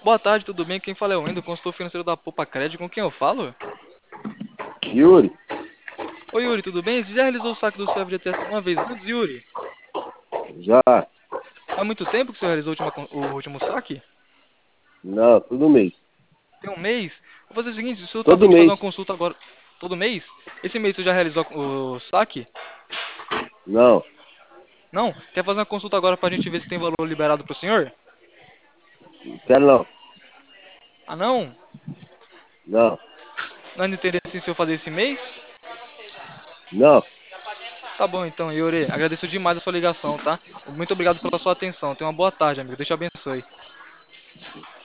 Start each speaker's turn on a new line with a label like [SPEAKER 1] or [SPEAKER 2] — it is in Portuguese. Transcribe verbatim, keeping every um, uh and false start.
[SPEAKER 1] Boa tarde, tudo bem? Quem fala é o Wendel, consultor financeiro da Poupa Crédito. Com quem eu falo?
[SPEAKER 2] Yuri,
[SPEAKER 1] Oi, Yuri, tudo bem? Você já realizou o saque do seu F G T S alguma vez antes, Yuri?
[SPEAKER 2] já?
[SPEAKER 1] Há muito tempo que você realizou o último, o último saque?
[SPEAKER 2] Não, todo mês.
[SPEAKER 1] Tem um mês? Vou fazer o seguinte, se eu tô a fim
[SPEAKER 2] Todo
[SPEAKER 1] de fazer
[SPEAKER 2] mês.
[SPEAKER 1] uma consulta agora todo mês, esse mês você já realizou o saque?
[SPEAKER 2] Não,
[SPEAKER 1] Não? Quer fazer uma consulta agora pra gente ver se tem valor liberado pro senhor?
[SPEAKER 2] não quero não.
[SPEAKER 1] Ah, não?
[SPEAKER 2] Não,
[SPEAKER 1] Não é de interesse em se eu fazer esse mês?
[SPEAKER 2] não.
[SPEAKER 1] Tá bom então, Yuri. Agradeço demais a sua ligação, tá? Muito obrigado pela sua atenção. Tenha uma boa tarde, amigo. Deus te abençoe.